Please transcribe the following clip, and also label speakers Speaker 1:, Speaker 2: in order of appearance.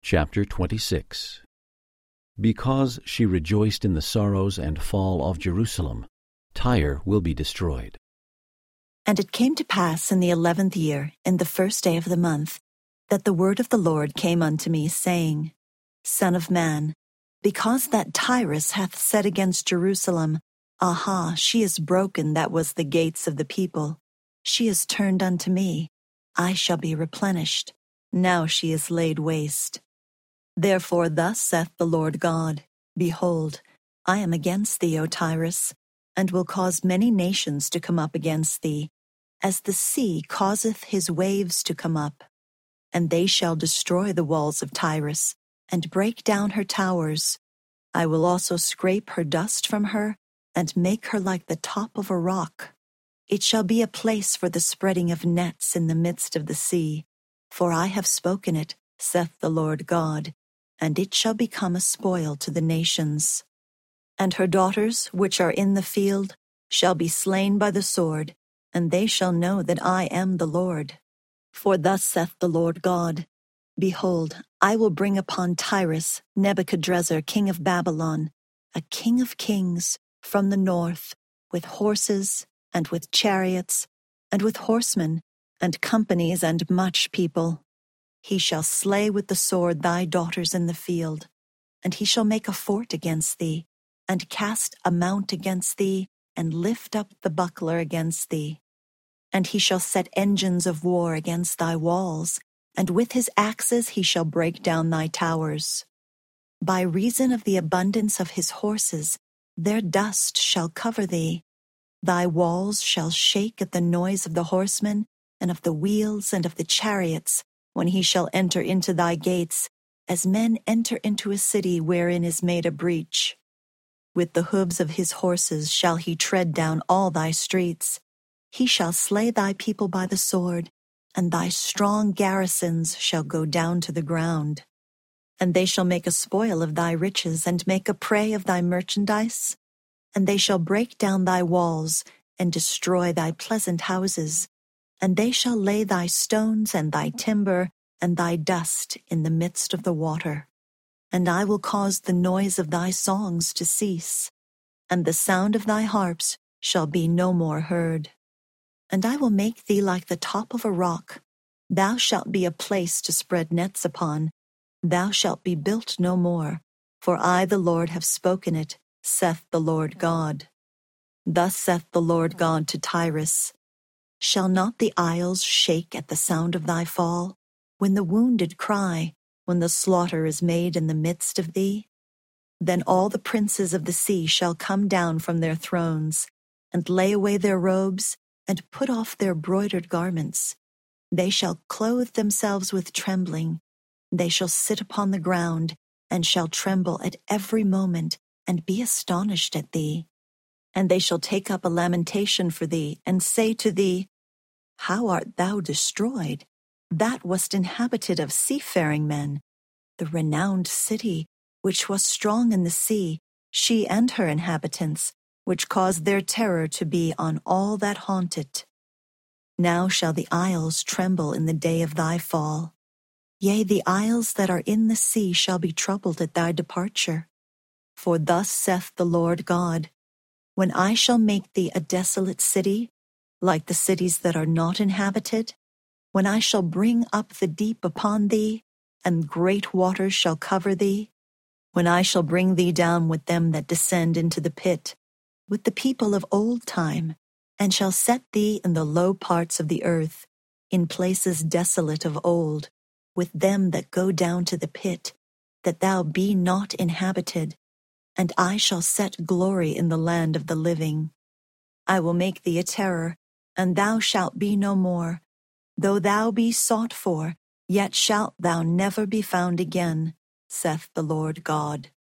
Speaker 1: Chapter 26. Because she rejoiced in the sorrows and fall of Jerusalem, Tyre will be destroyed.
Speaker 2: And it came to pass in the 11th year, in the 1st day of the month, that the word of the Lord came unto me, saying, Son of man, because that Tyrus hath said against Jerusalem, Aha, she is broken that was the gates of the people. She is turned unto me. I shall be replenished. Now she is laid waste. Therefore thus saith the Lord God, Behold, I am against thee, O Tyrus, and will cause many nations to come up against thee, as the sea causeth his waves to come up. And they shall destroy the walls of Tyrus, and break down her towers. I will also scrape her dust from her, and make her like the top of a rock. It shall be a place for the spreading of nets in the midst of the sea. For I have spoken it, saith the Lord God, and it shall become a spoil to the nations. And her daughters, which are in the field, shall be slain by the sword, and they shall know that I am the Lord. For thus saith the Lord God, Behold, I will bring upon Tyrus Nebuchadrezzar king of Babylon, a king of kings, from the north, with horses, and with chariots, and with horsemen, and companies, and much people. He shall slay with the sword thy daughters in the field, and he shall make a fort against thee, and cast a mount against thee, and lift up the buckler against thee. And he shall set engines of war against thy walls, and with his axes he shall break down thy towers. By reason of the abundance of his horses, their dust shall cover thee. Thy walls shall shake at the noise of the horsemen, and of the wheels, and of the chariots, when he shall enter into thy gates, as men enter into a city wherein is made a breach. With the hoofs of his horses shall he tread down all thy streets. He shall slay thy people by the sword, and thy strong garrisons shall go down to the ground. And they shall make a spoil of thy riches, and make a prey of thy merchandise. And they shall break down thy walls, and destroy thy pleasant houses. And they shall lay thy stones, and thy timber, and thy dust in the midst of the water. And I will cause the noise of thy songs to cease, and the sound of thy harps shall be no more heard. And I will make thee like the top of a rock. Thou shalt be a place to spread nets upon. Thou shalt be built no more, for I the Lord have spoken it, saith the Lord God. Thus saith the Lord God to Tyrus, Shall not the isles shake at the sound of thy fall, when the wounded cry, when the slaughter is made in the midst of thee? Then all the princes of the sea shall come down from their thrones, and lay away their robes, and put off their broidered garments. They shall clothe themselves with trembling. They shall sit upon the ground, and shall tremble at every moment, and be astonished at thee. And they shall take up a lamentation for thee, and say to thee, How art thou destroyed, that wast inhabited of seafaring men, the renowned city, which was strong in the sea, she and her inhabitants, which caused their terror to be on all that haunt it. Now shall the isles tremble in the day of thy fall. Yea, the isles that are in the sea shall be troubled at thy departure. For thus saith the Lord God, When I shall make thee a desolate city, like the cities that are not inhabited, when I shall bring up the deep upon thee, and great waters shall cover thee, when I shall bring thee down with them that descend into the pit, with the people of old time, and shall set thee in the low parts of the earth, in places desolate of old, with them that go down to the pit, that thou be not inhabited, and I shall set glory in the land of the living. I will make thee a terror, and thou shalt be no more. Though thou be sought for, yet shalt thou never be found again, saith the Lord God.